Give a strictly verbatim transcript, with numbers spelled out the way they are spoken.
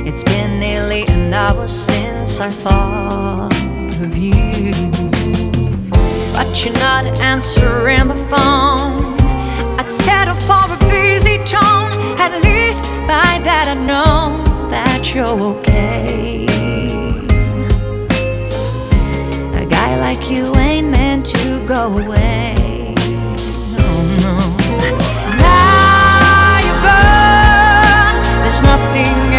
It's been nearly an hour since I thought of you, but you're not answering the phone. I'd settle for a busy tone. At least by that I know that you're okay. A guy like you ain't meant to go away. Oh no. Now you're gone, there's nothing